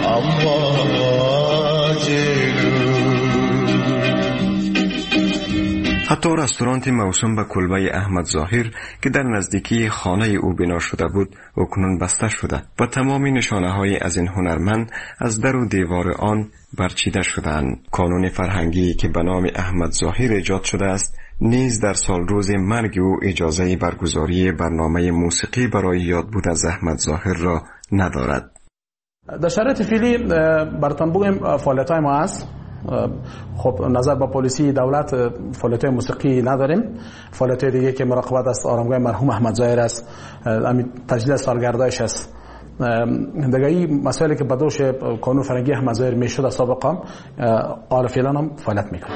حتی رستوران موسوم به کلبه احمد ظاهر که در نزدیکی خانه او بنا شده بود اکنون بسته شده و تمام نشانه های از این هنرمند از در و دیوار آن برچیده شدند. کانون فرهنگی که به نام احمد ظاهر ایجاد شده است نیز در سال روز مرگ او اجازه برگزاری برنامه موسیقی برای یادبود از احمد ظاهر را ندارد. در شرایط فعلی براتون بگم فعالیت‌های ما است. خب نظر به پلیسی دولت فعالیت موسیقی نداریم. فعالیت دیگه که مراقبت است آرامگاه مرحوم احمد ظاهر است، همین تجلیل سالگردایش است. دیگه این مسائلی که بدوش کانون فرهنگی احمد ظاهر میشد سابقا حالا فعلا هم فعالیت میکنه.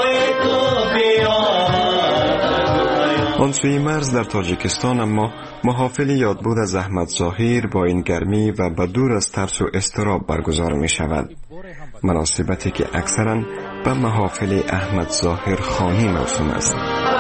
آن سوی مرز در تاجیکستان اما محافل یادبود از احمد ظاهر با این گرمی و بدور از ترس و اضطراب برگزار می شود. مناسبتی که اکثرا به محافل احمد ظاهر خانی موسوم است.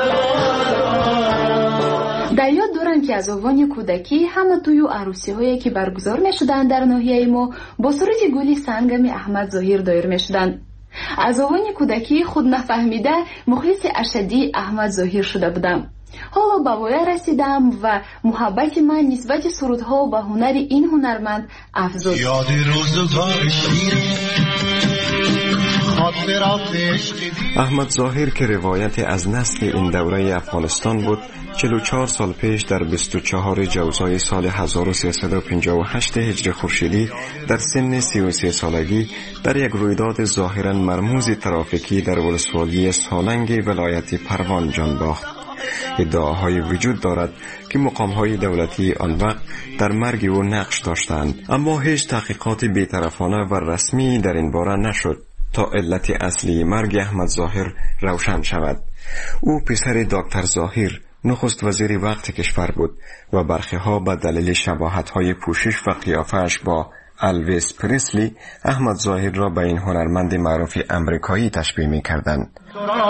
در یاد دارم که از آوان کودکی همه توی عروسی هایی که برگزار می شدن در ناحیه ما با سرود گلی سنگم احمد ظاهر دایر می شدن. از آوان کودکی خود نفهمیده مخلص اشدی احمد ظاهر شده بودم. حالا به وای رسیدم و محبت من نسبت سرودها و به هنر این هنرمند افزود. یاد روزگار شیرین احمد ظاهر که روایت از نسل این دوره افغانستان بود 44 سال پیش در 24 جوزای سال 1358 هجری خورشیدی در سن 33 سالگی در یک رویداد ظاهرا مرموز ترافیکی در ولسوالی سالنگ ولایت پروان جان باخت. ادعاهای وجود دارد که مقامهای دولتی آن وقت در مرگ او نقش داشتند، اما هیچ تحقیقات بی‌طرفانه و رسمی در این باره نشد تا علت اصلی مرگ احمد ظاهر روشن شود. او پسر دکتر ظاهر نخست وزیر وقت کشور بود و برخی‌ها به دلیل شباهت‌های پوشش و قیافه‌اش با الویس پریسلی احمد ظاهر را به این هنرمند معروف امریکایی تشبیه می‌کردند.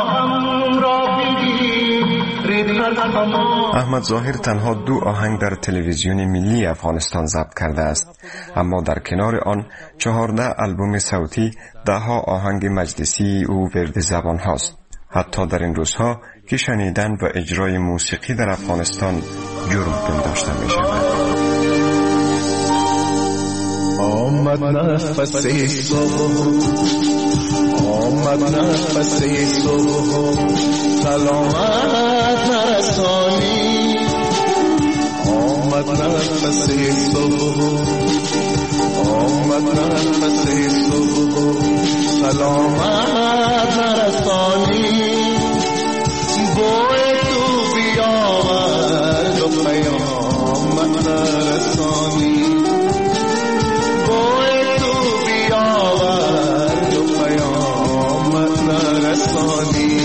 احمد ظاهر تنها 2 آهنگ در تلویزیون ملی افغانستان ضبط کرده است، اما در کنار آن 14 آلبوم صوتی، 10 آهنگ مجلسی او ورد زبان هاست. حتی در این روزها که شنیدن و اجرای موسیقی در افغانستان جرم پنداشته می شود. آمد نفس صبح، آمد نفس صبح، سلامت نرسانی. آمد نفس صبح، آمد نفس صبح، سلامت نرسانی. بوی تو بیاورد و پیامت نرسانی. بوی تو بیاورد و پیامت نرسانی.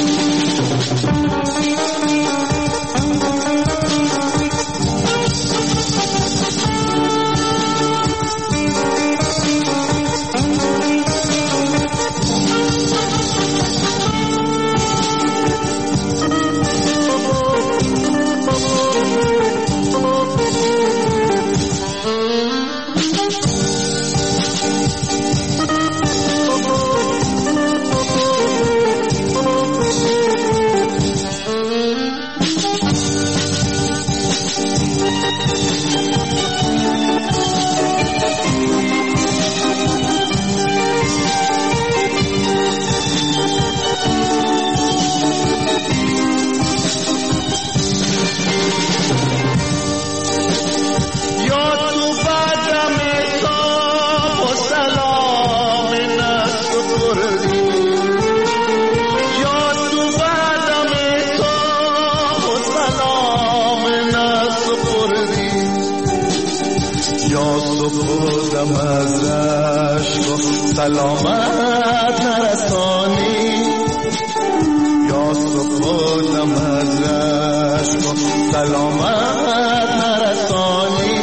سلامت نرسانی. یا سپردم از رشک سلامت نرسانی.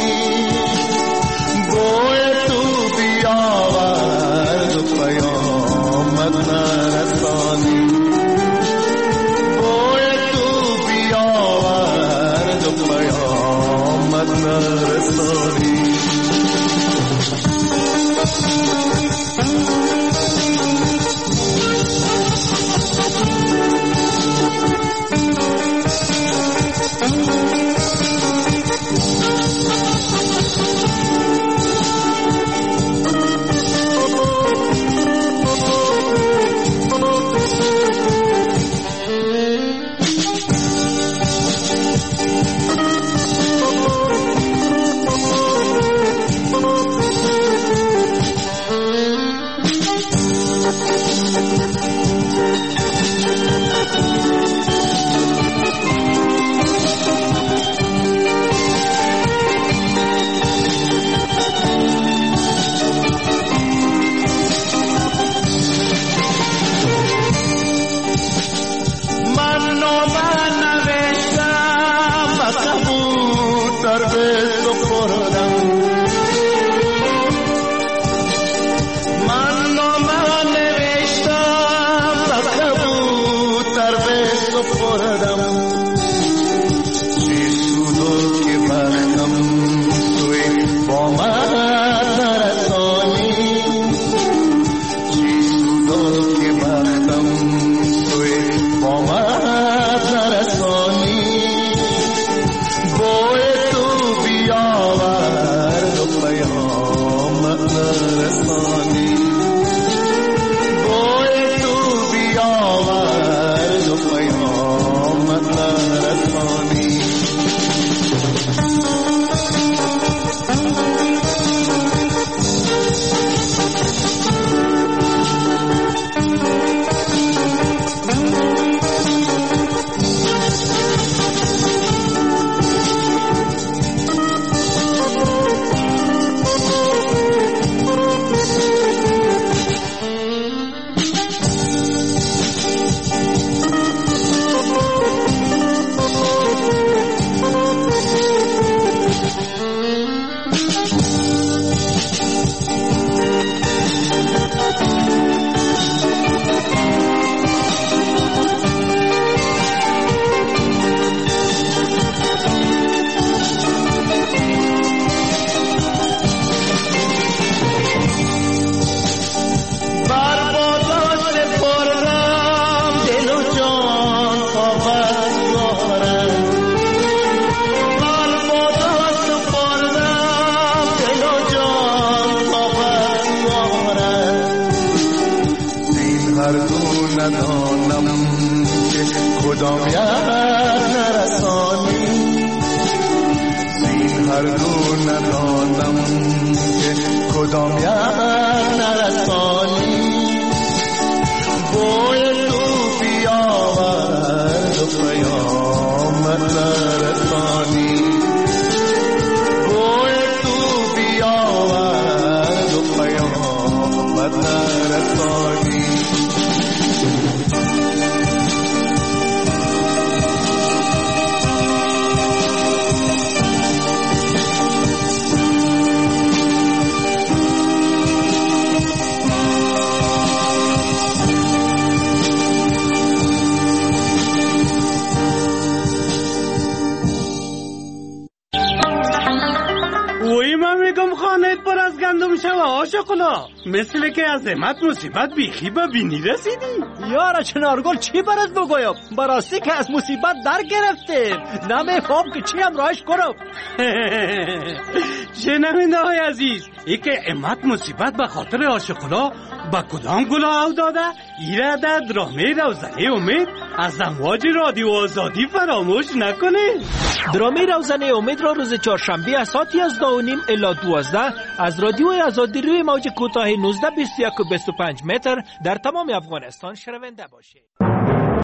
بوی تو بیاورد و پیامت نرسانی. بوی تو بیاورد و پیامت نرسانی. ندانم که کدام یک نرسانی زین هر دو ندانم که کدام یک نرسانی بوی تو بیاورد و پیامت نرسانی بوی تو بیاورد و پیامت نرسانی خانهت پر از گندم شوه آشقلا مثل که از امت مصیبت بیخی به بینی رسیدی. یارا چنارگل چی برات بگویم؟ براستی که از مصیبت در گرفتیم نمیفهم که چی هم راهش کنم. شنونده های عزیز ای که امت مصیبت به خاطر آشقلا با کدام گلا او داده ایره در درامه روزنه امید از امواج رادیو آزادی فراموش نکنه. درامه روزنه امید را روز چهارشنبه از ساعت 11:30 الی 12 از رادیو آزادی روی موج کوتاه 19 21 و 25 متر در تمام افغانستان شنونده باشید.